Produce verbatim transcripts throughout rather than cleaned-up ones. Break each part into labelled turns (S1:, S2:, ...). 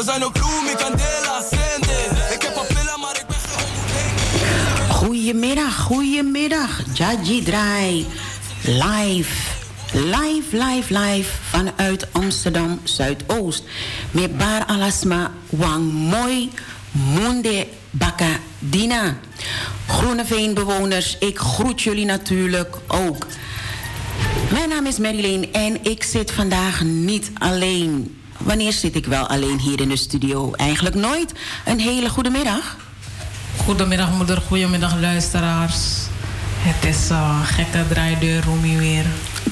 S1: Goedemiddag, goedemiddag. Jaji Draai. Live. Live, live, live vanuit Amsterdam Zuidoost. Met bar alasma wang mooi monde baka dina. Groeneveenbewoners, ik groet jullie natuurlijk ook. Mijn naam is Marilyn en ik zit vandaag niet alleen. Wanneer zit ik wel alleen hier in de studio? Eigenlijk nooit. Een hele goede middag.
S2: Goedemiddag moeder, goedemiddag luisteraars. Het is uh, gekke draaideur Roemie weer.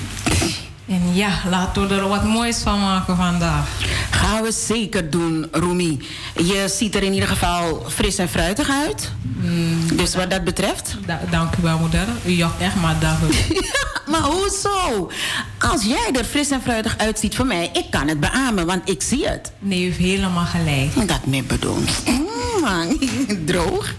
S2: En ja, laten we er wat moois van maken vandaag.
S1: Gaan we zeker doen, Roemie. Je ziet er in ieder geval fris en fruitig uit. Mm, dus wat dat betreft...
S2: Da- dank u wel, moeder. U jokt echt, maar dank u.
S1: Maar hoezo? Als jij er fris en fruitig uitziet voor mij, ik kan het beamen, want ik zie het.
S2: Nee, u heeft helemaal gelijk.
S1: Dat me bedoelt. Mm, man, droog.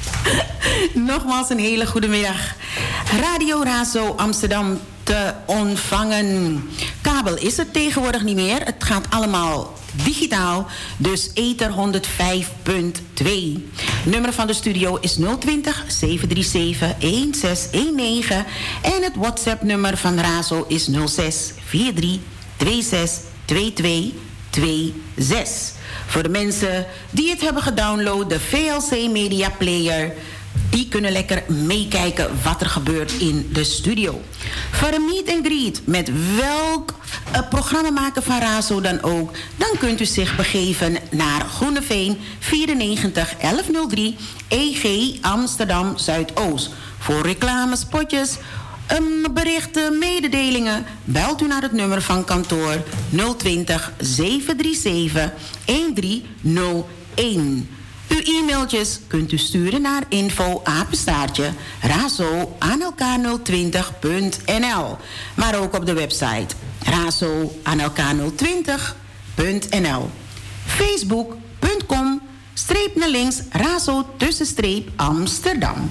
S1: Nogmaals een hele goede middag. Radio Razo Amsterdam te ontvangen. Kabel is het tegenwoordig niet meer. Het gaat allemaal digitaal. Dus ether honderdvijf punt twee. Nummer van de studio is nul twintig, zeven drie zeven, een zes een negen. En het WhatsApp nummer van Razo is nul zes vier drie twee zes twee twee twee zes. Voor de mensen die het hebben gedownload, de V L C Media Player, die kunnen lekker meekijken wat er gebeurt in de studio. Voor een meet and greet met welk uh, programmamaker van Razo dan ook, dan kunt u zich begeven naar Groeneveen vierennegentig elfhonderddrie E G Amsterdam Zuidoost. Voor reclames, spotjes, Um, berichten, mededelingen, belt u naar het nummer van kantoor nul twintig, zeven drie zeven, een drie nul een. Uw e-mailtjes kunt u sturen naar info apenstaartje razo aan elkaar nul twintig punt n l. Maar ook op de website razo aan elkaar nul twintig punt n l. Facebook punt com streep naar links razo tussenstreep Amsterdam.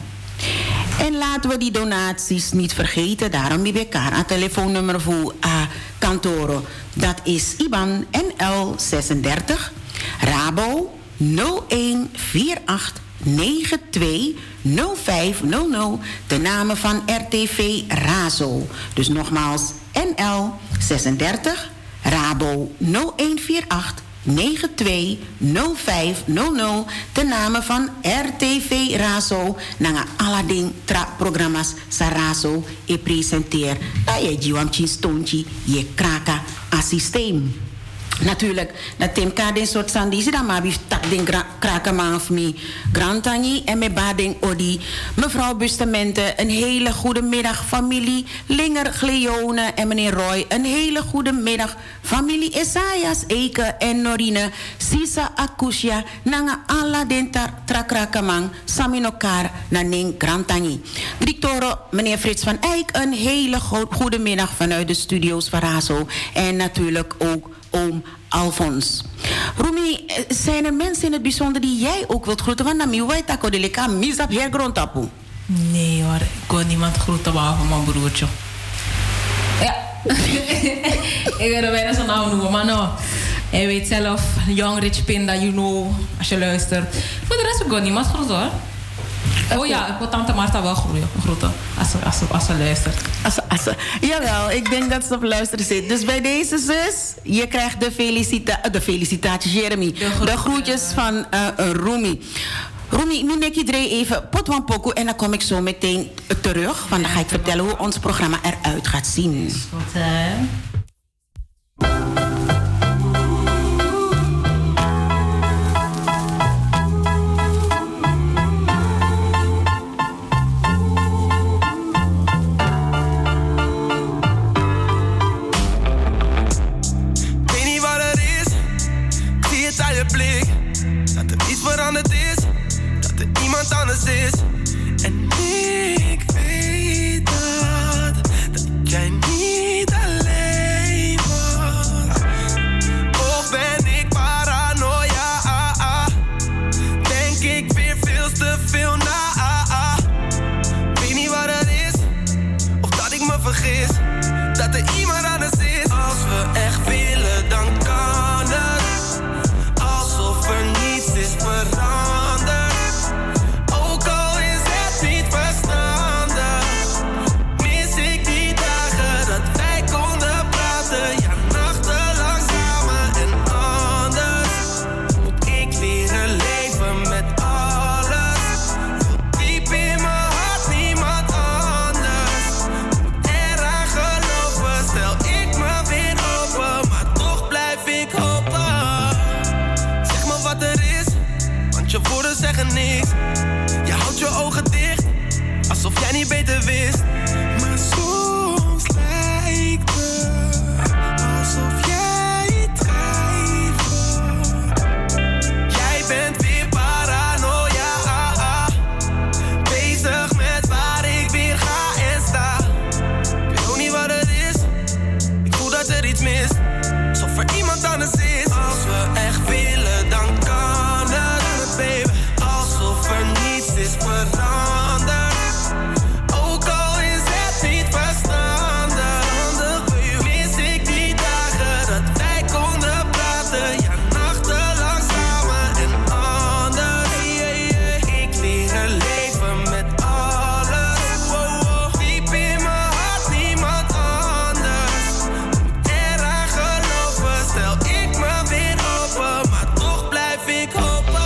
S1: En laten we die donaties niet vergeten. Daarom heb ik een telefoonnummer voor a Kantoro. Dat is I B A N N L zesendertig Rabo nul een vier acht negen twee nul vijf nul nul. De namen van R T V Razo. Dus nogmaals N L zesendertig Rabo nul een vier acht negen twee nul vijf nul nul. De namen van R T V Razo. Nanga Aladdin tra programma's sa Razo e presenteer. Dat je jiwamchi stontje je kraka a systeem. Natuurlijk, dat Tim Kadin soort sandisi dan maar heeft tak den krakenman of me grantani en me bading odi. Mevrouw Bustamante, een hele goede middag familie Linger Gleone en meneer Roy. Een hele goede middag familie Esaias, Eke en Norine. Sisa Akusha, nanga alla den trakrakamang saminokar na ning grantani. Directeur meneer Frits van Eyck, een hele goede middag vanuit de studio's van Razo. En natuurlijk ook oom Alfons. Rumi, zijn er mensen in het bijzonder die jij ook wilt groeten? Want dan weet ik dat ik aan misap heel grondtapu.
S2: Nee hoor, ik kon niemand groeten behalve mijn broertje. Ja. Ik wil er bijna zo'n naam noemen, maar nou. Hij weet zelf, Young Rich Pinda, you know, als je luistert. Voor de rest ik kon niemand groeten hoor. Oh ja, ik wil tante Marta wel groeten. Als ze, als ze, als ze luistert.
S1: Als ze, als ze. Jawel, ik denk dat ze op luisteren zit. Dus bij deze zus, je krijgt de, felicita de felicitaties, Jeremy. De, groet, de groetjes uh, van uh, Rumi. Rumi, nu neem je iedereen even potwan pokoe en dan kom ik zo meteen terug. Want dan ga ik vertellen hoe ons programma eruit gaat zien.
S2: Is goed, hè?
S3: Dat er iets veranderd is, dat er iemand anders is. En ik weet dat, dat jij niet alleen was. Of ben ik paranoia? Denk ik weer veel te veel na. Weet niet wat het is, of dat ik me vergis. Dat er iemand anders is. Als we echt willen, dan kan het. je woorden zeggen niks. Je houdt je ogen dicht, alsof jij niet beter wist. Maar soms lijkt het alsof jij twijfelt. Jij bent weer paranoia, bezig met waar ik weer ga en sta. Ik weet ook niet wat het is, ik voel dat er iets mist, alsof er iemand anders is. Als we echt willen, dan kan het, baby. Alsof er niets is veranderd. Ook al is het niet verstandig, mis ik die dagen dat wij konden praten. Ja, nachtenlang samen en anders. Ik leer een leven met alles. Diep in mijn hart, niemand anders. Eraan geloven, stel ik me weer open, maar toch blijf ik hopen.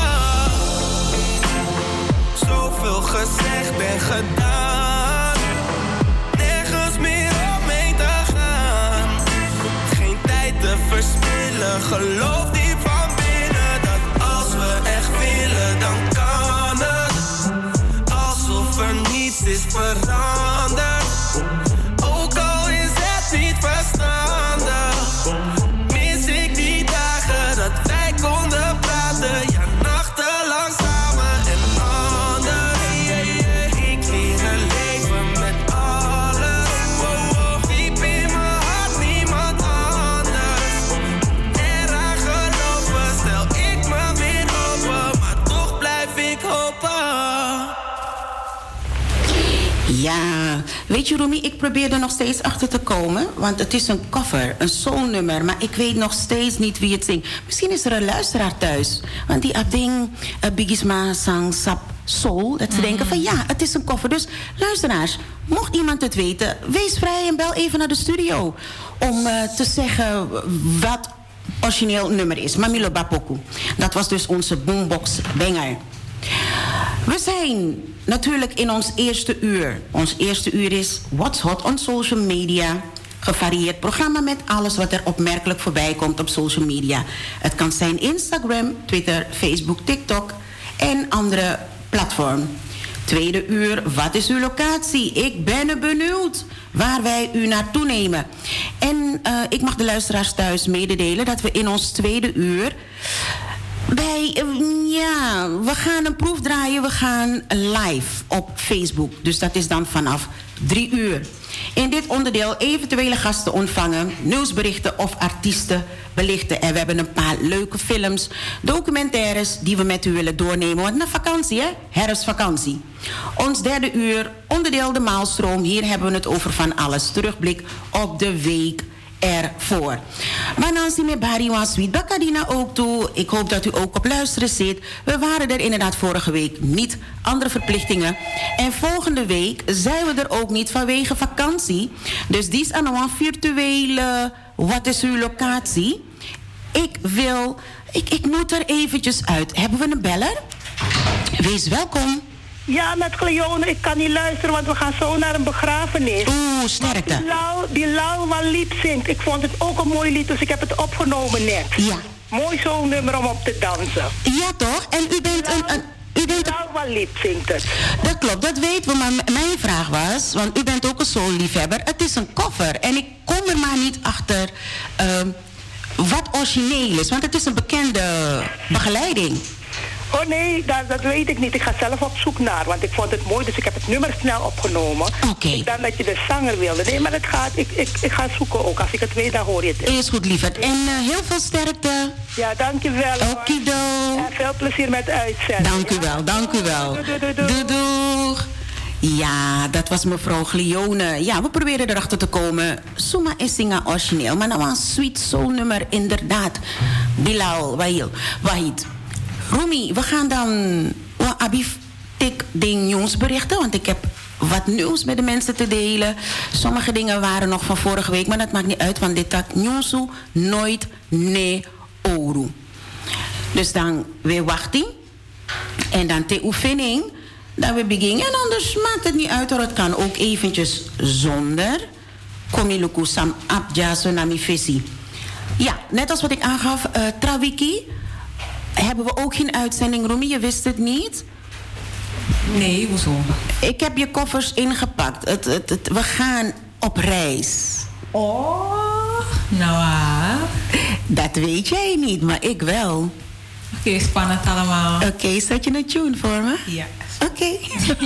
S3: Zoveel gezegd en gedaan, nergens meer omheen te gaan. Geen tijd te verspillen, geloof diep van binnen dat als we echt willen, dan kan het. Alsof er niets is veranderd, ook al is het niet verstandig. Mis ik die dagen dat wij konden praten, ja, nachtenlang samen en anders. Ik leer een leven met alles. Diep in mijn hart, niemand anders. Eraan geloven, stel ik me weer open, maar toch blijf ik hopen.
S1: Ja, weet je Romy, ik probeer er nog steeds achter te komen. Want het is een cover, een soulnummer. Maar ik weet nog steeds niet wie het zingt. Misschien is er een luisteraar thuis. Want die abding, uh, Bigisma, Sang, Sap, Soul. Dat ze denken van ja, het is een cover. Dus luisteraars, mocht iemand het weten, wees vrij en bel even naar de studio. Om uh, te zeggen wat origineel nummer is. Mamilo Bapoku. Dat was dus onze boombox banger. We zijn natuurlijk in ons eerste uur. Ons eerste uur is What's Hot on Social Media. Gevarieerd programma met alles wat er opmerkelijk voorbij komt op social media. Het kan zijn Instagram, Twitter, Facebook, TikTok en andere platforms. Tweede uur, wat is uw locatie? Ik ben benieuwd waar wij u naartoe nemen. En uh, ik mag de luisteraars thuis mededelen dat we in ons tweede uur bij, uh, ja, we gaan een proef draaien. We gaan live op Facebook. Dus dat is dan vanaf drie uur. In dit onderdeel eventuele gasten ontvangen, nieuwsberichten of artiesten belichten. En we hebben een paar leuke films, documentaires die we met u willen doornemen. Want na vakantie, hè? Herfstvakantie. Ons derde uur, onderdeel de maalstroom. Hier hebben we het over van alles. Terugblik op de week ervoor. Maar Nancy met Barry was sweet Bakadina ook toe. Ik hoop dat u ook op luisteren zit. We waren er inderdaad vorige week niet. Andere verplichtingen. En volgende week zijn we er ook niet vanwege vakantie. Dus die is aan een virtuele. Wat is uw locatie? Ik wil. Ik, ik moet er eventjes uit. Hebben we een beller? Wees welkom.
S4: Ja, met Cleone. Ik kan niet luisteren, want we gaan zo naar een begrafenis.
S1: Oeh, sterkte.
S4: Die Lau, die Lau van lied zingt. Ik vond het ook een mooi lied, dus ik heb het opgenomen net.
S1: Ja.
S4: Mooi zo'n nummer om op te dansen.
S1: Ja, toch? En u bent
S4: Lau,
S1: een... een u bent
S4: Lau van lied zingt het.
S1: Dat klopt, dat weten we. Maar m- mijn vraag was, want u bent ook een soul-liefhebber. Het is een cover. En ik kom er maar niet achter uh, wat origineel is. Want het is een bekende begeleiding.
S4: Oh nee, dat, dat weet ik niet. Ik ga zelf op zoek naar, want ik vond het mooi, dus ik heb het nummer snel opgenomen.
S1: Oké. Okay.
S4: Ik dacht dat je de zanger wilde. Nee, maar het gaat, ik, ik, ik ga zoeken ook. Als ik het weet, dan hoor je het.
S1: Is goed, lieverd. En uh, heel veel sterkte.
S4: Ja, dankjewel.
S1: Okido.
S4: En veel plezier met uitzending.
S1: Dank u wel, ja? dank u wel.
S4: Doei, doei, doei, doei.
S1: Doeg. Ja, dat was mevrouw Glione. Ja, we proberen erachter te komen. Suma is zingen origineel, maar nou een sweet soul nummer inderdaad. Bilal Wahil, Wahid. Rumi, we gaan dan Abif tik ding nieuwsberichten, want ik heb wat nieuws met de mensen te delen. Sommige dingen waren nog van vorige week, maar dat maakt niet uit, want dit tak nieuwsu nooit ne oru. Dus dan weer wachten en dan te oefening, dan we beginnen. En anders maakt het niet uit, hoor. Het kan ook eventjes zonder. Komiluku sam abja sonami fesi. Ja, net als wat ik aangaf, uh, Trawiki. hebben we ook geen uitzending. Romy, je wist het niet?
S2: Nee, hoezo?
S1: Ik heb je koffers ingepakt. Het, het, het, we gaan op reis.
S2: Oh, nou ah.
S1: Dat weet jij niet, maar ik wel.
S2: Oké, okay, spannend allemaal.
S1: Oké, okay, zet je een tune voor me?
S2: Ja.
S1: Oké. Okay.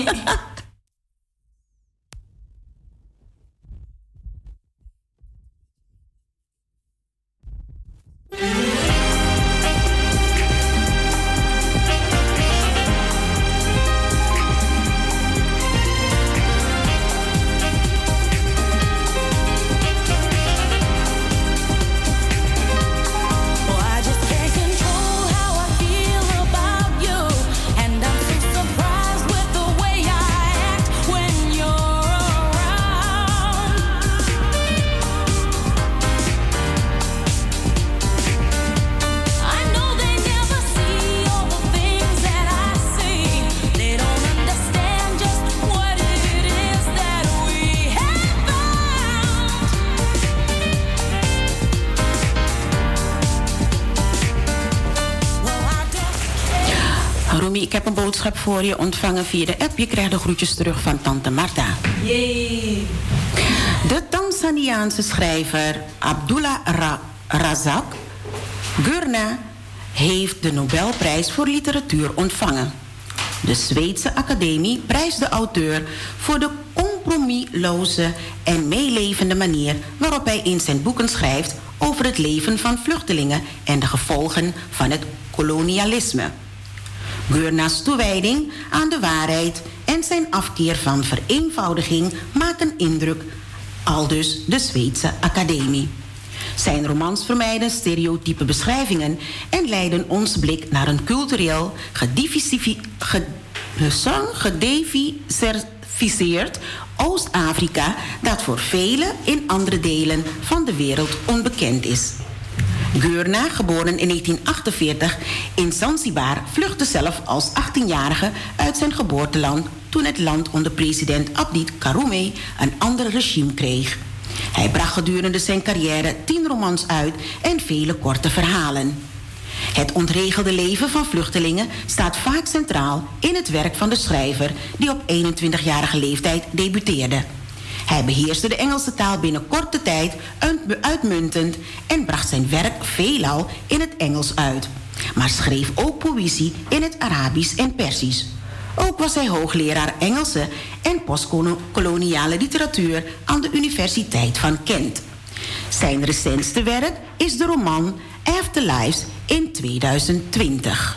S1: Ik heb een boodschap voor je ontvangen via de app. Je krijgt de groetjes terug van tante Marta.
S2: Yay.
S1: De Tanzaniaanse schrijver Abdullah Ra- Razak Gurna heeft de Nobelprijs voor literatuur ontvangen. De Zweedse Academie prijst de auteur voor de compromisloze en meelevende manier waarop hij in zijn boeken schrijft over het leven van vluchtelingen en de gevolgen van het kolonialisme. Gurna's toewijding aan de waarheid en zijn afkeer van vereenvoudiging maken indruk, aldus de Zweedse Academie. Zijn romans vermijden stereotype beschrijvingen en leiden ons blik naar een cultureel gedivisificeerd Oost-Afrika dat voor velen in andere delen van de wereld onbekend is. Gurna, geboren in negentien achtenveertig in Zanzibar, vluchtte zelf als achttienjarige uit zijn geboorteland toen het land onder president Abdi Karume een ander regime kreeg. Hij bracht gedurende zijn carrière tien romans uit en vele korte verhalen. Het ontregelde leven van vluchtelingen staat vaak centraal in het werk van de schrijver die op eenentwintigjarige leeftijd debuteerde. Hij beheerste de Engelse taal binnen korte tijd uitmuntend en bracht zijn werk veelal in het Engels uit. Maar schreef ook poëzie in het Arabisch en Persisch. Ook was hij hoogleraar Engelse en postkoloniale literatuur aan de Universiteit van Kent. Zijn recentste werk is de roman Afterlives in tweeduizend twintig.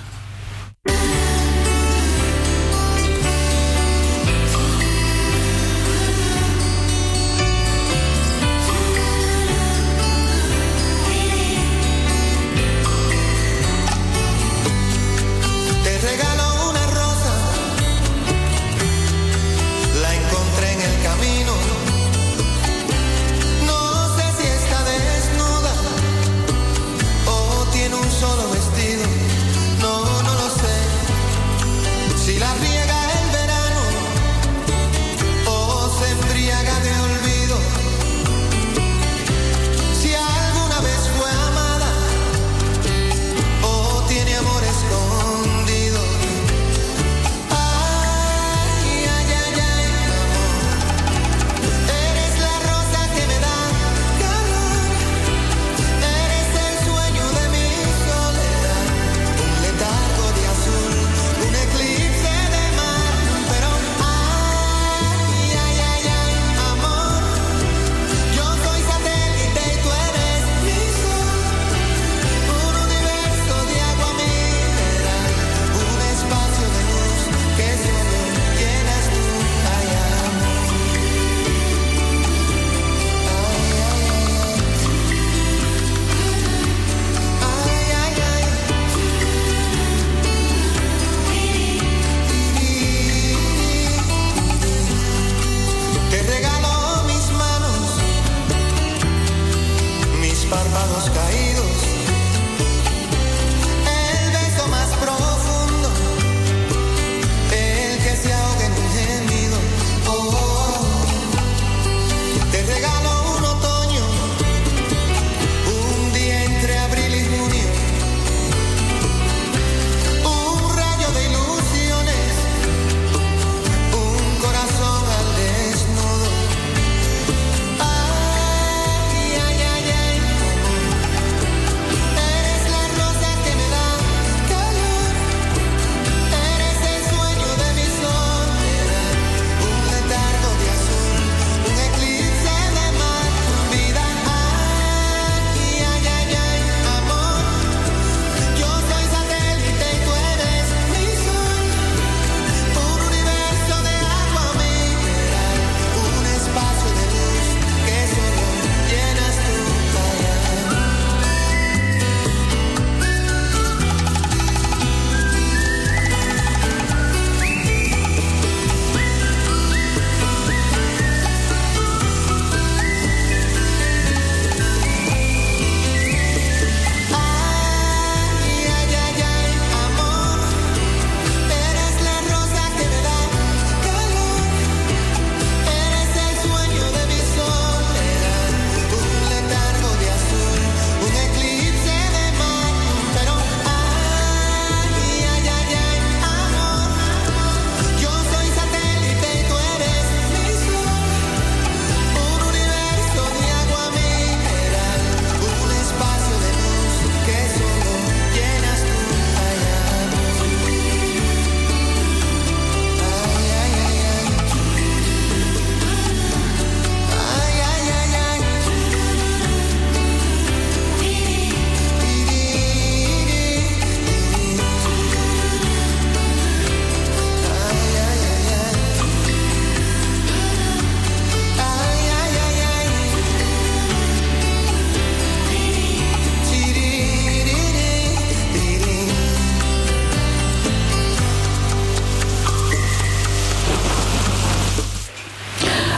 S5: Solo vestido, no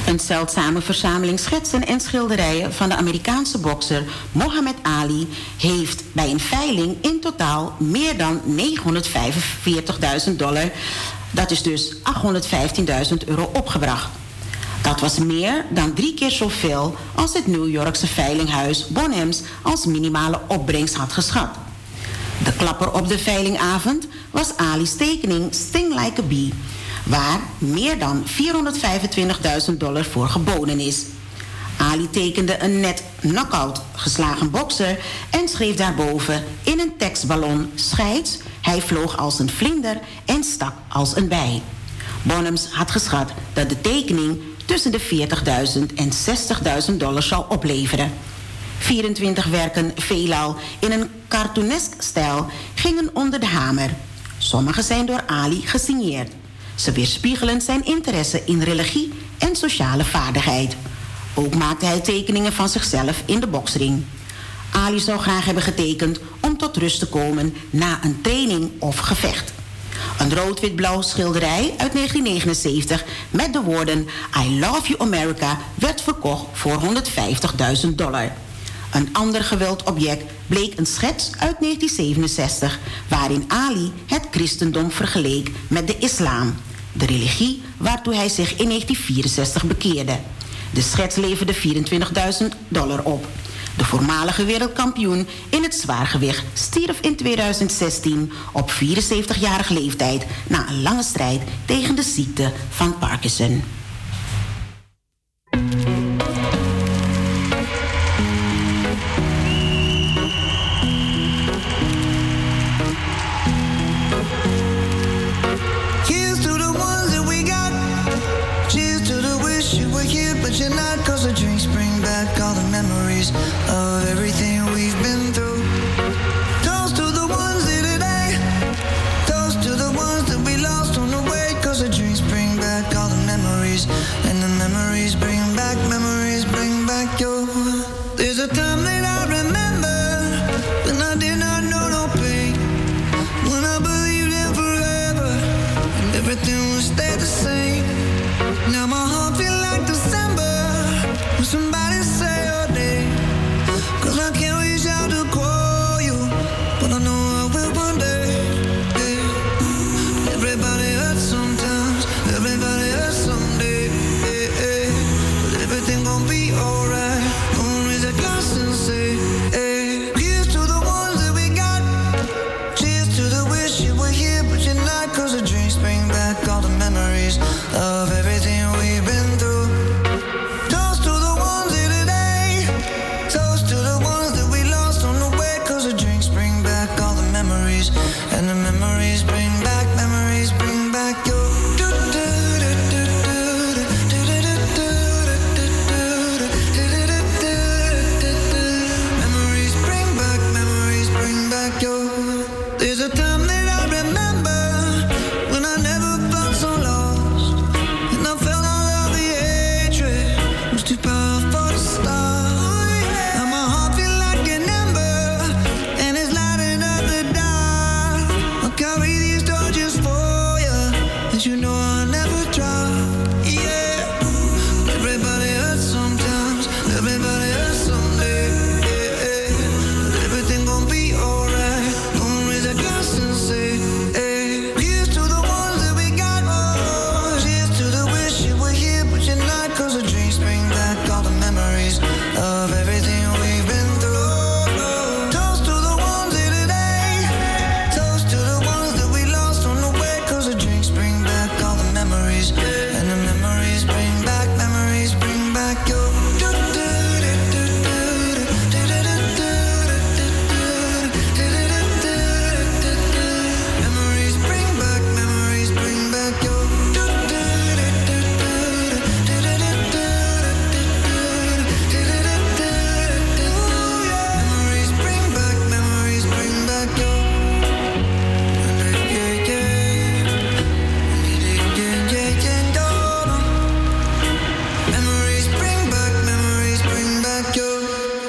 S1: Een zeldzame verzameling schetsen en schilderijen van de Amerikaanse bokser Muhammad Ali heeft bij een veiling in totaal meer dan negenhonderdvijfenveertigduizend dollar, dat is dus achthonderdvijftienduizend euro, opgebracht. Dat was meer dan drie keer zoveel als het New Yorkse veilinghuis Bonhams als minimale opbrengst had geschat. De klapper op de veilingavond was Ali's tekening Sting Like a Bee, waar meer dan vierhonderdvijfentwintigduizend dollar voor geboden is. Ali tekende een net knock-out geslagen bokser en schreef daarboven in een tekstballon scheids: hij vloog als een vlinder en stak als een bij. Bonhams had geschat dat de tekening tussen de veertigduizend en zestigduizend dollar zou opleveren. vierentwintig werken, veelal in een cartoonesk stijl, gingen onder de hamer. Sommige zijn door Ali gesigneerd. Ze weerspiegelen zijn interesse in religie en sociale vaardigheid. Ook maakte hij tekeningen van zichzelf in de boksring. Ali zou graag hebben getekend om tot rust te komen na een training of gevecht. Een rood-wit-blauw schilderij uit negentien negenenzeventig met de woorden I love you America werd verkocht voor honderdvijftigduizend dollar. Een ander gewild object bleek een schets uit negentien zevenenzestig... waarin Ali het christendom vergeleek met de islam, de religie waartoe hij zich in negentien vierenzestig bekeerde. De schets leverde vierentwintigduizend dollar op. De voormalige wereldkampioen in het zwaargewicht stierf in tweeduizend zestien op vierenzeventigjarige leeftijd na een lange strijd tegen de ziekte van Parkinson.
S5: Of everything we've been through. Toast to the ones here today. Toast to the ones that we lost on the way. Cause the drinks bring back all the memories. And the memories bring back, memories bring back your. There's a time that I remember when I did not know no pain. When I believed in forever and everything would stay the same. Now my heart feels like December when somebody say your name. Cause I can't reach out to call you, but I know I will one day. Yeah. Everybody hurts sometimes, everybody hurts someday. Yeah, yeah. But everything gon' be alright. Gonna raise a glass and say, hey. Here's to the ones that we got. Cheers to the wish you were here, but you're not. Cause the drinks bring back all the memories of everything we've been through. Toast to the ones here today. Toast to the ones that we lost on the way. Cause the drinks bring back all the memories. And the memories bring back, memories bring back your. Memories bring back, memories bring back your. There's a time that I remember when I never felt so lost. And I felt all of the hatred was too powerful to stop. Now my heart feel like an ember and it's lighting up the dark. I'll carry these torches for you, and you know I'll never drop. Yeah, everybody hurts sometimes, everybody hurts someday. Yeah, yeah. But everything gon' be alright. Gonna raise a glass and say, hey. Here's to the ones that we got. Oh, cheers to the wish you were here, but you're not. Cause the drinks bring back all the memories of everything we've been through. Toast to the ones here today. Toast to the ones that we lost on the way. Cause the drinks bring back all the memories. And the memories bring back, memories bring back your. Memories bring back, memories bring back your. Memories bring back, memories bring back your. Memories bring back, memories bring back your.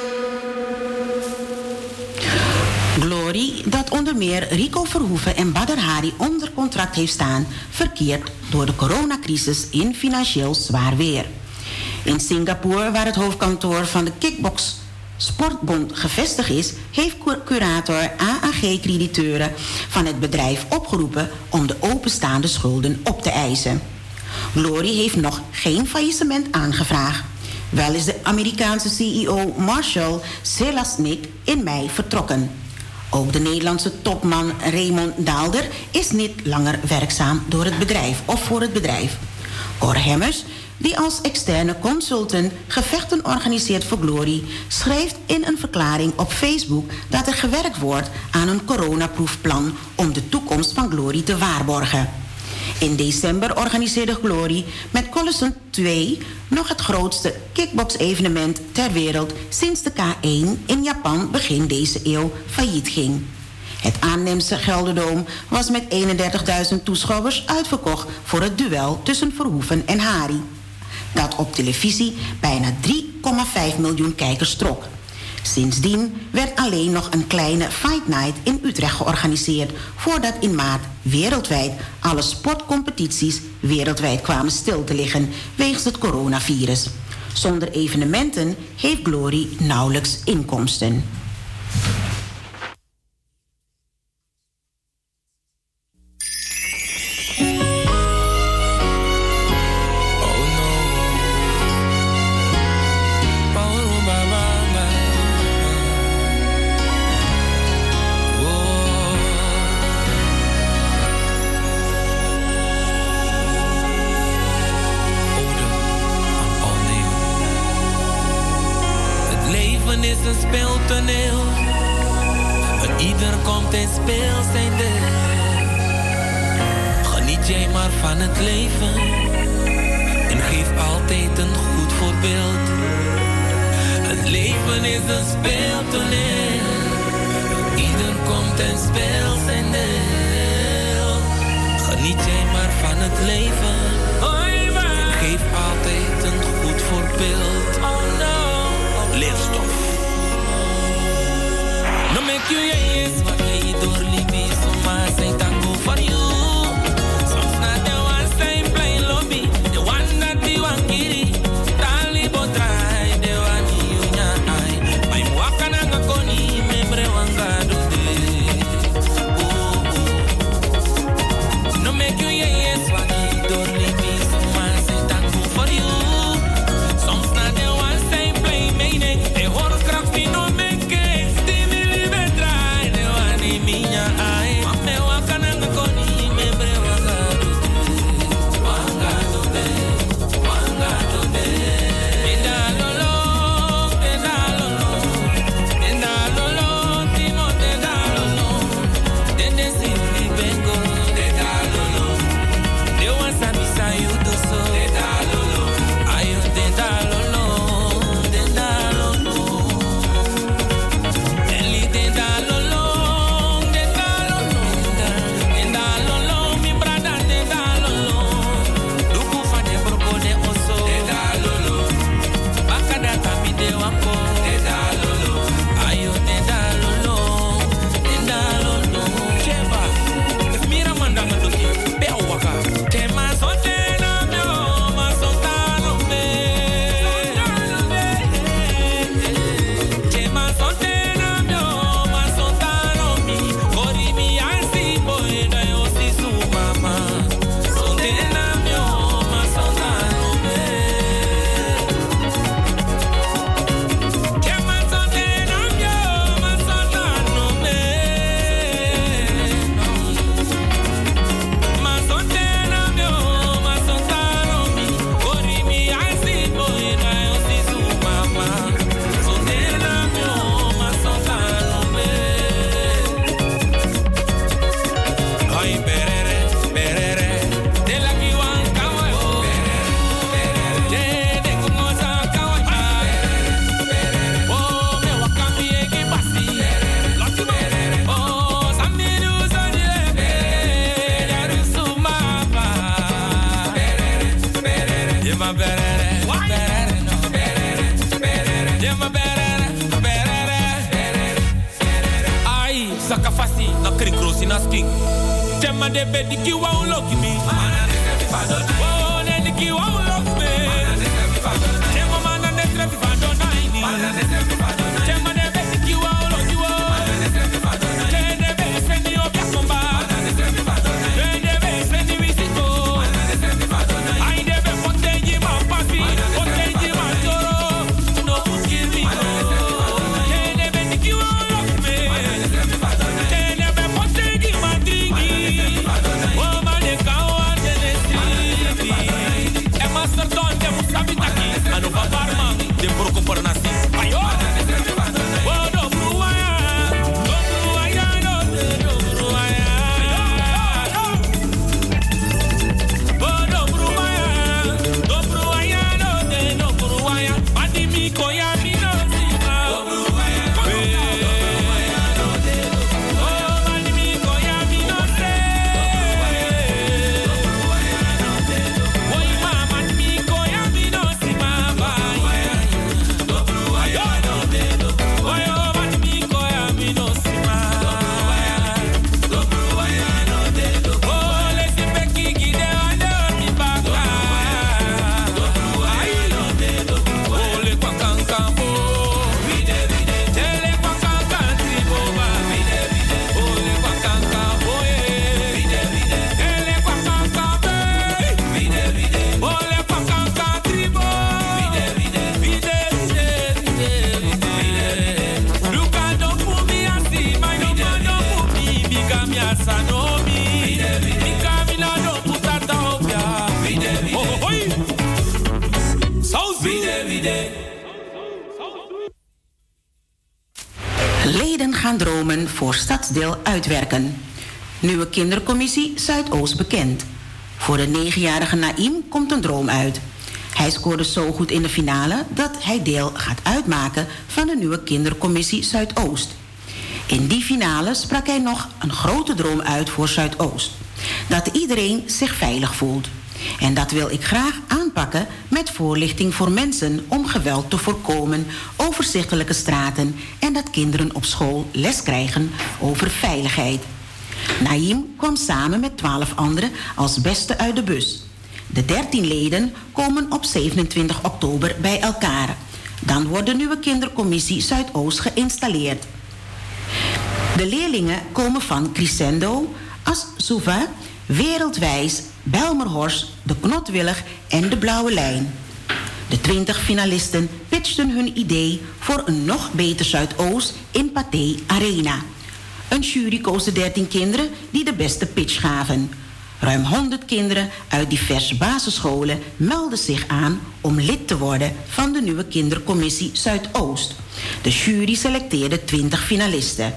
S1: Glory, dat onder meer Rico Verhoeven en Badr Hari onder contract heeft staan, verkeert door de coronacrisis in financieel zwaar weer. In Singapore, waar het hoofdkantoor van de Kickbox Sportbond gevestigd is, heeft curator A A G-crediteuren van het bedrijf opgeroepen om de openstaande schulden op te eisen. Glory heeft nog geen faillissement aangevraagd. Wel is de Amerikaanse C E O Marshall Selesnik in mei vertrokken. Ook de Nederlandse topman Raymond Daalder is niet langer werkzaam door het bedrijf of voor het bedrijf. Cor Hemmers, die als externe consultant gevechten organiseert voor Glory, schrijft in een verklaring op Facebook dat er gewerkt wordt aan een coronaproefplan om de toekomst van Glory te waarborgen. In december organiseerde Glory met Colossal twee nog het grootste kickbox-evenement ter wereld sinds de K één in Japan begin deze eeuw failliet ging. Het Arnhemse Gelderdoom was met eenendertigduizend toeschouwers uitverkocht voor het duel tussen Verhoeven en Hari, dat op televisie bijna drie komma vijf miljoen kijkers trok. Sindsdien werd alleen nog een kleine Fight Night in Utrecht georganiseerd, voordat in maart wereldwijd alle sportcompetities wereldwijd kwamen stil te liggen wegens het coronavirus. Zonder evenementen heeft Glory nauwelijks inkomsten.
S6: Oh,
S1: Leden gaan dromen voor stadsdeel uitwerken. Nieuwe kindercommissie Zuidoost bekend. Voor de negenjarige Naïm komt een droom uit. Hij scoorde zo goed in de finale dat hij deel gaat uitmaken van de nieuwe kindercommissie Zuidoost. In die finale sprak hij nog een grote droom uit voor Zuidoost. Dat iedereen zich veilig voelt. En dat wil ik graag aanpakken met voorlichting voor mensen om geweld te voorkomen, overzichtelijke straten en dat kinderen op school les krijgen over veiligheid. Naïm kwam samen met twaalf anderen als beste uit de bus. De dertien leden komen op zevenentwintig oktober bij elkaar. Dan wordt de nieuwe kindercommissie Zuidoost geïnstalleerd. De leerlingen komen van Crescendo, Azuva, Wereldwijs, Bijlmerhorst, De Knotwillig en De Blauwe Lijn. De twintig finalisten pitchten hun idee voor een nog beter Zuidoost in Pathé Arena. Een jury koos de dertien kinderen die de beste pitch gaven. Ruim honderd kinderen uit diverse basisscholen meldden zich aan om lid te worden van de nieuwe kindercommissie Zuidoost. De jury selecteerde twintig finalisten.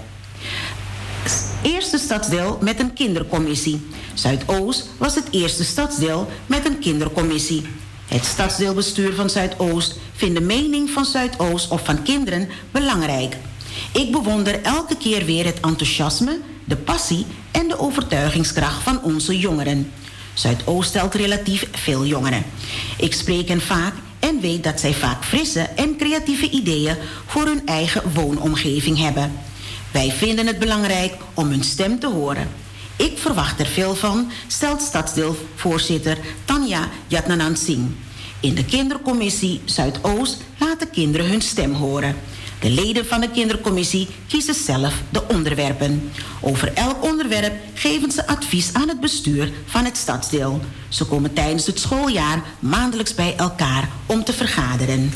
S1: Eerste stadsdeel met een kindercommissie. Zuidoost was het eerste stadsdeel met een kindercommissie. Het stadsdeelbestuur van Zuidoost vindt de mening van Zuidoost of van kinderen belangrijk. Ik bewonder elke keer weer het enthousiasme, de passie en de overtuigingskracht van onze jongeren. Zuidoost stelt relatief veel jongeren. Ik spreek hen vaak en weet dat zij vaak frisse en creatieve ideeën voor hun eigen woonomgeving hebben. Wij vinden het belangrijk om hun stem te horen. Ik verwacht er veel van, stelt stadsdeelvoorzitter Tanja Jatnanand Singh. In de kindercommissie Zuidoost laten kinderen hun stem horen. De leden van de kindercommissie kiezen zelf de onderwerpen. Over elk onderwerp geven ze advies aan het bestuur van het stadsdeel. Ze komen tijdens het schooljaar maandelijks bij elkaar om te vergaderen.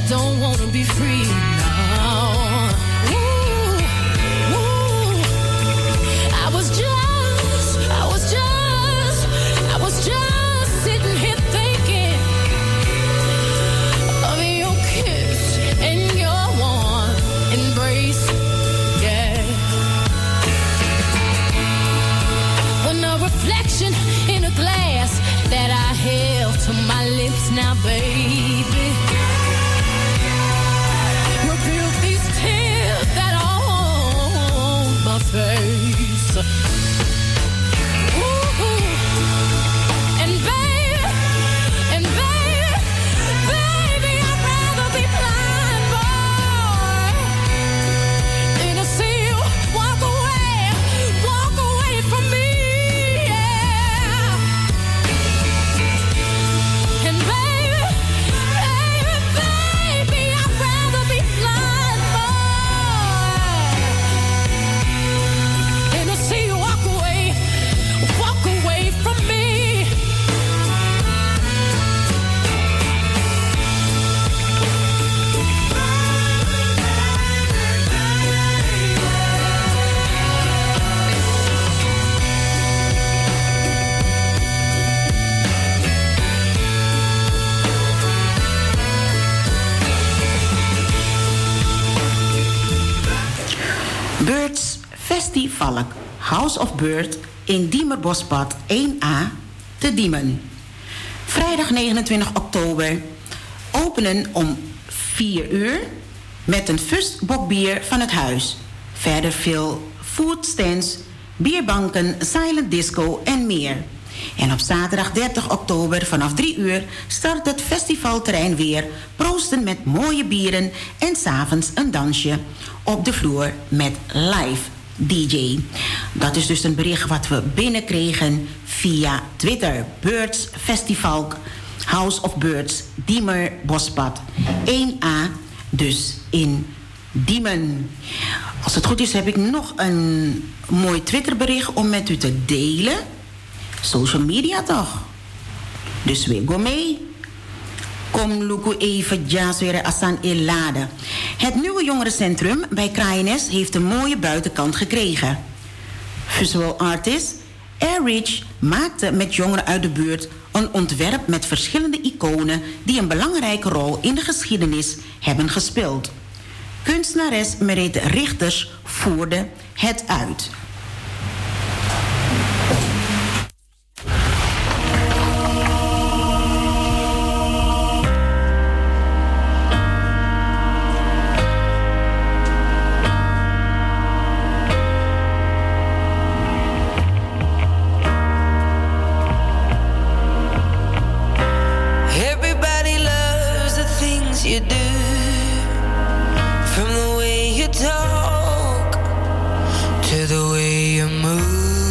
S2: don't wanna be free now. Ooh, ooh. I was just, I was just, I was just sitting here thinking of your kiss and your warm embrace. Yeah. When a reflection in a glass that I held to my lips now, baby, revealed these tears that are on my face. Ooh, and baby, and baby, baby, I'd rather be blind, boy, than to see you walk away, walk away from me, yeah. And baby, baby, baby, I'd rather be blind, boy, than to see you walk away, walk away from me.
S1: Birds Festivalk House of Bird in Diemerbosbad één A te Diemen. Vrijdag negenentwintig oktober openen om vier uur met een fust bokbier van het huis. Verder veel foodstands, bierbanken, silent disco en meer. En op zaterdag dertig oktober vanaf drie uur start het festivalterrein weer. Proosten met mooie bieren en 's avonds een dansje op de vloer met live D J. Dat is dus een bericht wat we binnenkregen via Twitter. Birds Festival House of Birds Diemer Bospad één A, dus in Diemen. Als het goed is heb ik nog een mooi Twitterbericht om met u te delen. Social media toch? Dus weer go mee. Kom luku even jas weer asan elade. Het nieuwe jongerencentrum bij Kraaienest heeft een mooie buitenkant gekregen. Visual artist Airrich maakte met jongeren uit de buurt een ontwerp met verschillende iconen die een belangrijke rol in de geschiedenis hebben gespeeld. Kunstenares Merete Richters voerde het uit.
S6: You do, from the way you talk to the way you move.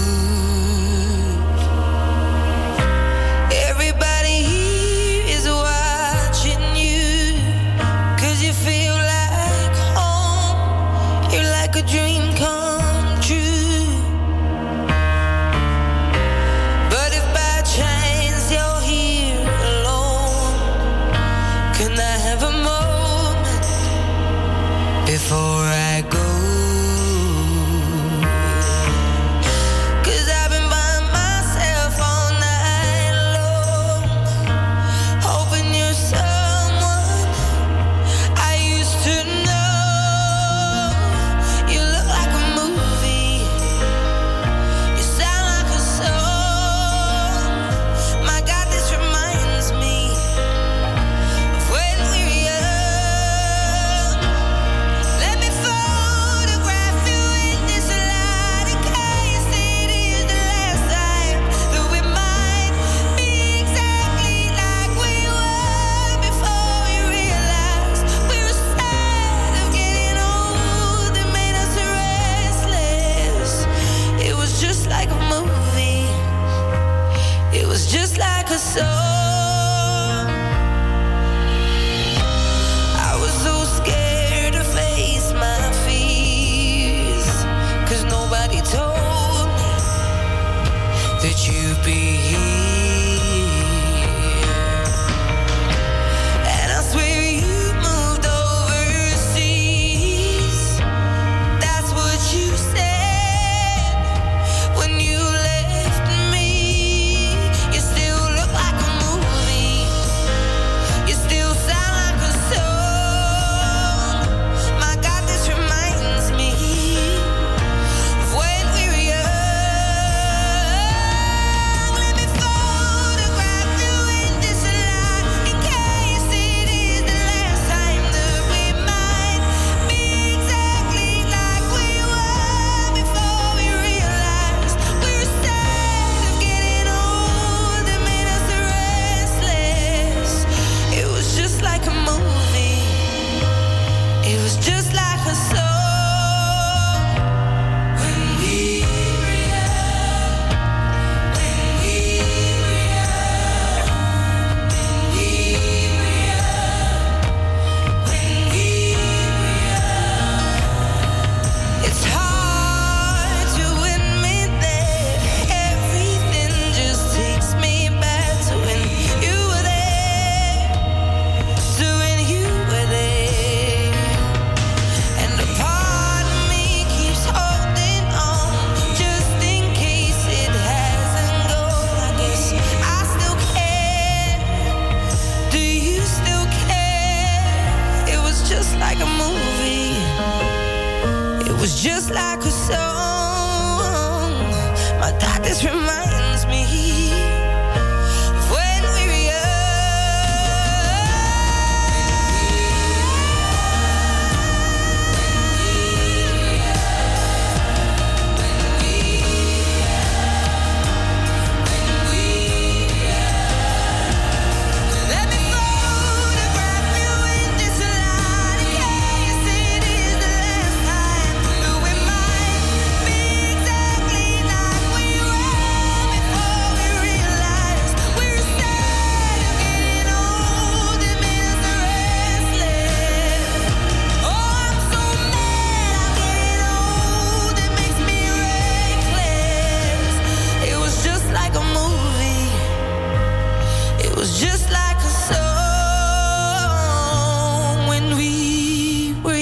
S6: Everybody here is watching you, 'cause you feel like home. You're like a dream come true. But if by chance you're here alone, can I have a moment was just like a song. My darkness reminds me of when we were young. Let me photograph you in this light in case it is the last time. But we might be exactly like we were before we realized we're sad of getting old. It made us restless. Oh, I'm so mad I'm getting old. It makes me reckless. It was just like a movie. It was just like a song when we were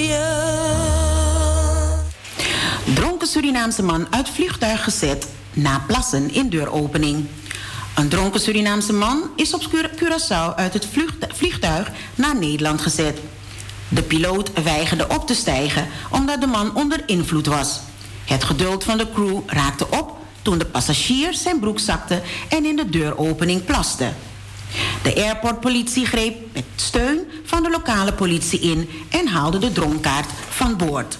S6: young.
S1: Dronken Surinaamse man uit vliegtuig gezet na plassen in deuropening. Een dronken Surinaamse man is op Cura- Curaçao uit het vlucht- vliegtuig naar Nederland gezet. De piloot weigerde op te stijgen omdat de man onder invloed was. Het geduld van de crew raakte op toen de passagier zijn broek zakte en in de deuropening plaste. De airportpolitie greep met steun van de lokale politie in en haalde de dronkaard van boord.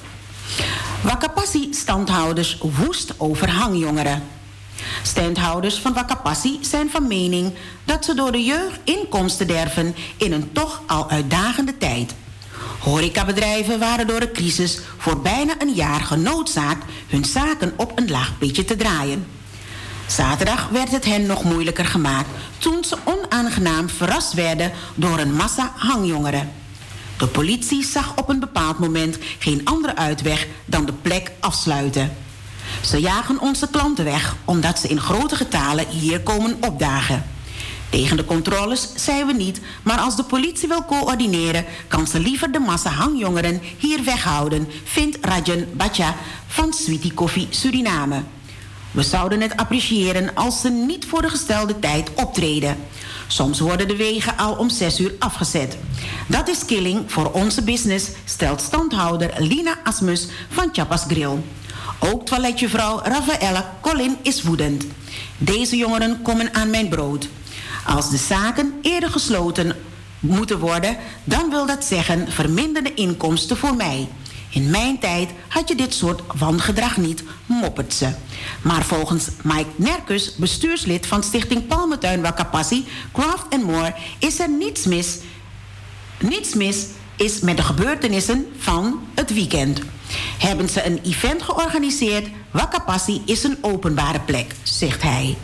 S1: Wakapassi-standhouders woest over hangjongeren. Standhouders van Wakapassi zijn van mening dat ze door de jeugd inkomsten derven in een toch al uitdagende tijd. Horecabedrijven waren door de crisis voor bijna een jaar genoodzaakt hun zaken op een laag pitje te draaien. Zaterdag werd het hen nog moeilijker gemaakt toen ze onaangenaam verrast werden door een massa hangjongeren. De politie zag op een bepaald moment geen andere uitweg dan de plek afsluiten. Ze jagen onze klanten weg omdat ze in grote getalen hier komen opdagen. Tegen de controles zijn we niet, maar als de politie wil coördineren, kan ze liever de massa hangjongeren hier weghouden, vindt Rajan Batja van Sweetie Koffie Suriname. We zouden het appreciëren als ze niet voor de gestelde tijd optreden. Soms worden de wegen al om zes uur afgezet. Dat is killing voor onze business, stelt standhouder Lina Asmus van Chapas Grill. Ook toiletjevrouw Rafaela Colin is woedend. Deze jongeren komen aan mijn brood. Als de zaken eerder gesloten moeten worden, dan wil dat zeggen verminderde inkomsten voor mij. In mijn tijd had je dit soort wangedrag niet, moppert ze. Maar volgens Mike Nerkus, bestuurslid van Stichting Palmentuin Wakapassi, Craft and More, is er niets mis, niets mis is met de gebeurtenissen van het weekend. Hebben ze een event georganiseerd, Wakapassi is een openbare plek, zegt hij.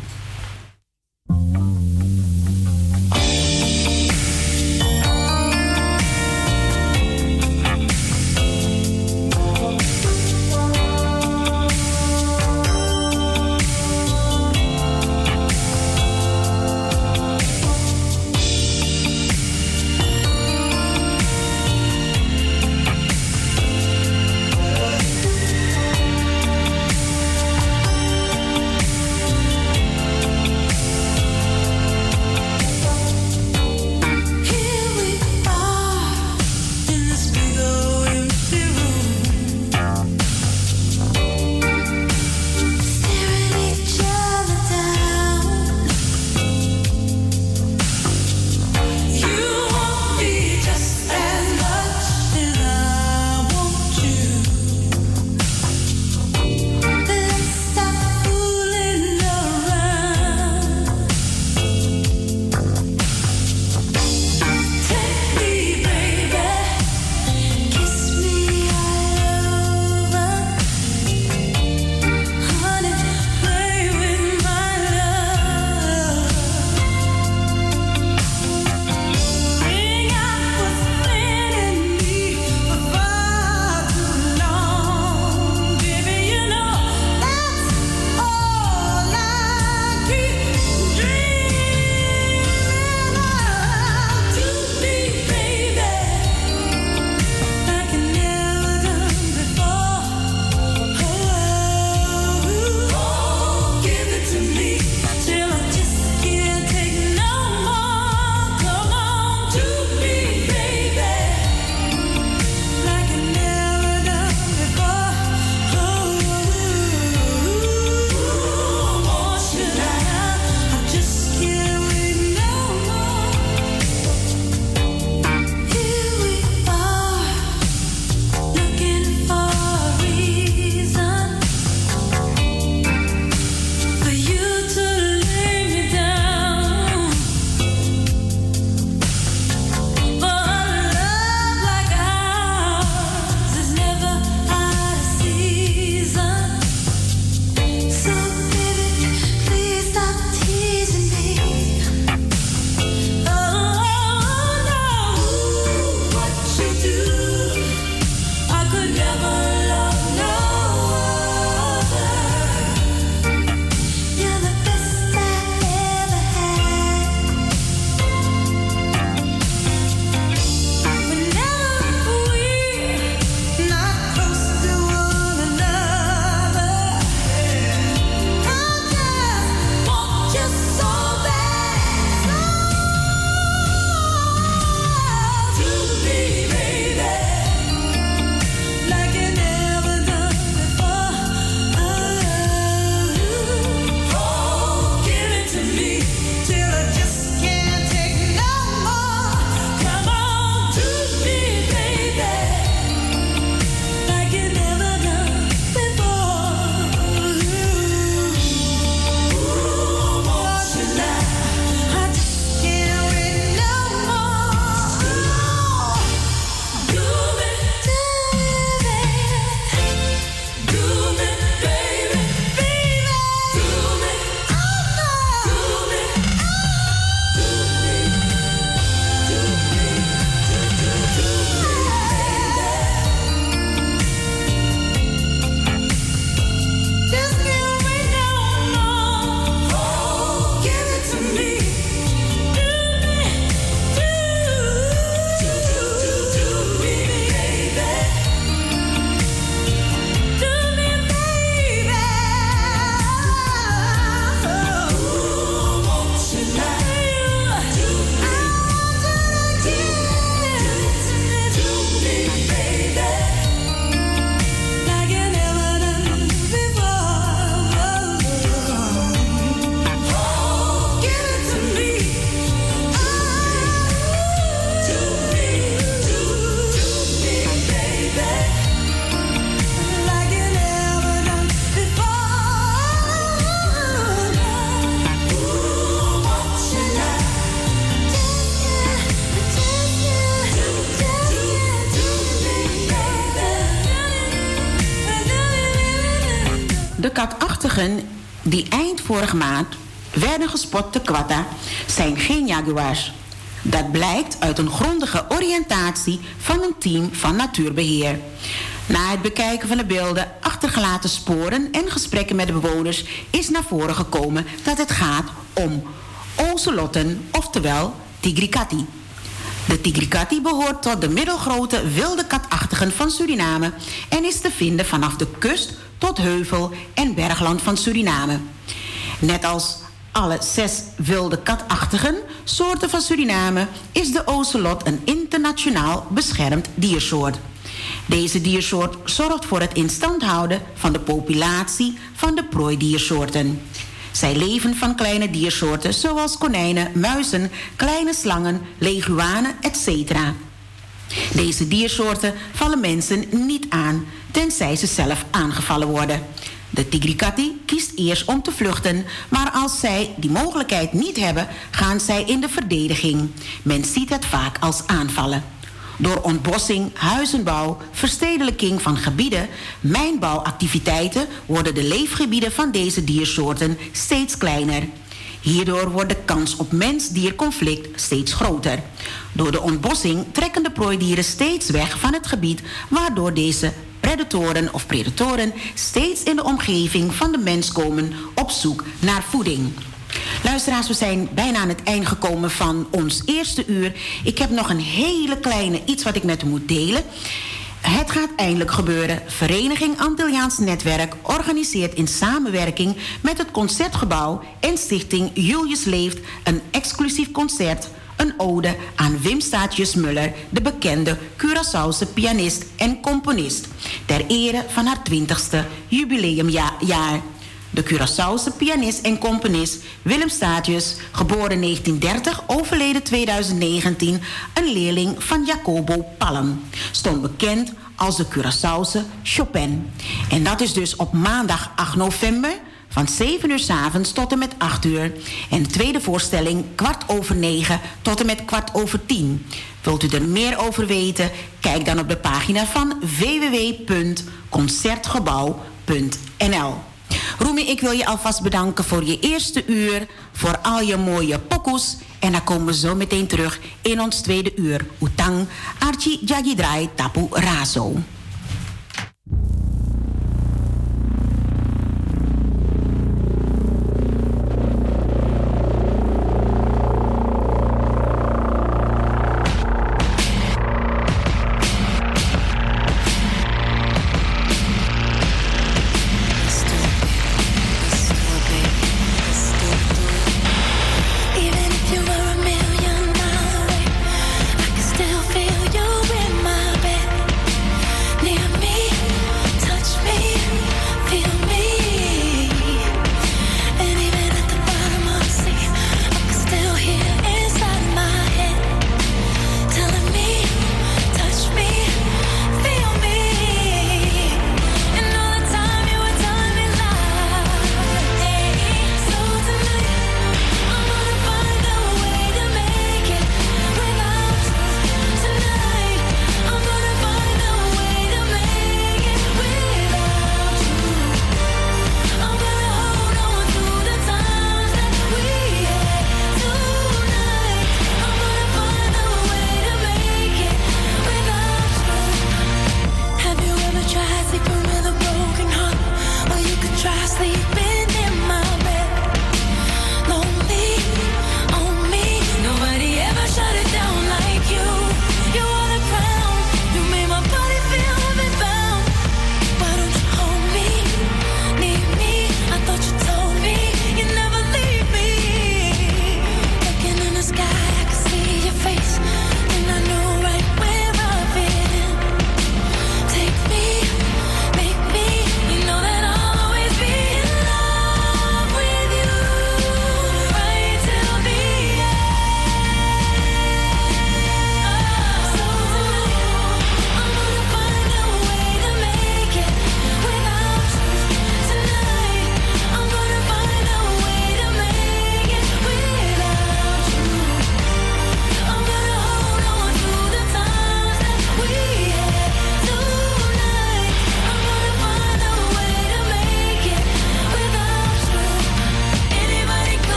S1: De katachtigen die eind vorige maand werden gespot te Kwata zijn geen jaguars. Dat blijkt uit een grondige oriëntatie van een team van natuurbeheer. Na het bekijken van de beelden, achtergelaten sporen en gesprekken met de bewoners is naar voren gekomen dat het gaat om ocelotten, oftewel tigrikati. De tigrikati behoort tot de middelgrote wilde katachtigen van Suriname en is te vinden vanaf de kust tot heuvel en bergland van Suriname. Net als alle zes wilde katachtigen soorten van Suriname is de ocelot een internationaal beschermd diersoort. Deze diersoort zorgt voor het in stand houden van de populatie van de prooidiersoorten. Zij leven van kleine diersoorten zoals konijnen, muizen, kleine slangen, leguanen, et cetera. Deze diersoorten vallen mensen niet aan, tenzij ze zelf aangevallen worden. De tigrikati kiest eerst om te vluchten, maar als zij die mogelijkheid niet hebben, gaan zij in de verdediging. Men ziet het vaak als aanvallen. Door ontbossing, huizenbouw, verstedelijking van gebieden, mijnbouwactiviteiten worden de leefgebieden van deze diersoorten steeds kleiner. Hierdoor wordt de kans op mens-dier-conflict steeds groter. Door de ontbossing trekken de prooidieren steeds weg van het gebied, waardoor deze predatoren of predatoren steeds in de omgeving van de mens komen op zoek naar voeding. Luisteraars, we zijn bijna aan het eind gekomen van ons eerste uur. Ik heb nog een hele kleine iets wat ik met u moet delen. Het gaat eindelijk gebeuren. Vereniging Antilliaans Netwerk organiseert in samenwerking met het Concertgebouw en Stichting Julius Leeft een exclusief concert. Een ode aan Wim Staatjes-Muller, de bekende Curaçaose pianist en componist, ter ere van haar twintigste jubileumjaar. De Curaçaose pianist en componist Willem Staatjes, geboren negentien dertig, overleden tweeduizend negentien, een leerling van Jacobo Palm, stond bekend als de Curaçaose Chopin. En dat is dus op maandag acht november van zeven uur 's avonds tot en met acht uur. En de tweede voorstelling kwart over negen tot en met kwart over tien. Wilt u er meer over weten? Kijk dan op de pagina van w w w punt concertgebouw punt n l. Roemie, ik wil je alvast bedanken voor je eerste uur, voor al je mooie pokoes. En dan komen we zo meteen terug in ons tweede uur. Utang, Archie Jagidrai Tapu Raso.
S6: Still feel you in my bed.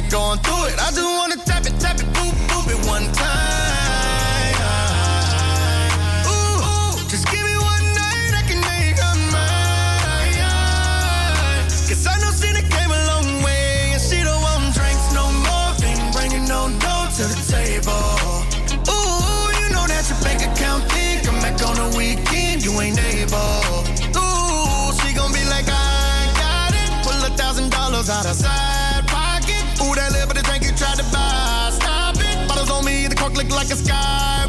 S3: going through it. I just wanna tap it, tap it, boop, boop it one time. Ooh, ooh, just give me one night, I can make her mine. Cause I know she done came a long way, and she don't want drinks no more. Ain't bringing no dough to the table. Ooh, you know that your bank account big. Come back on the weekend, you ain't able. Ooh, she gon' be like, I got it. Pull a thousand dollars out of side pocket. Ooh, that little bit of drink you tried to buy, stop it. Bottles on me, the cork look like a sky